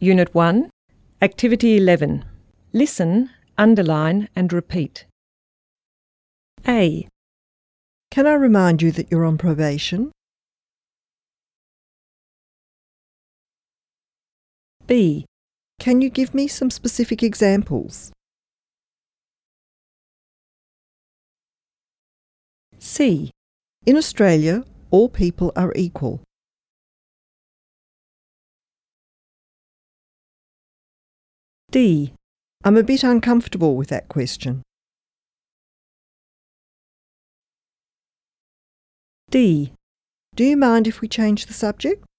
Unit 1, Activity 11. Listen, underline and repeat. A. Can I remind you that you're on probation? B. Can you give me some specific examples? C. In Australia, all people are equal. D. I'm a bit uncomfortable with that question. D. Do you mind if we change the subject?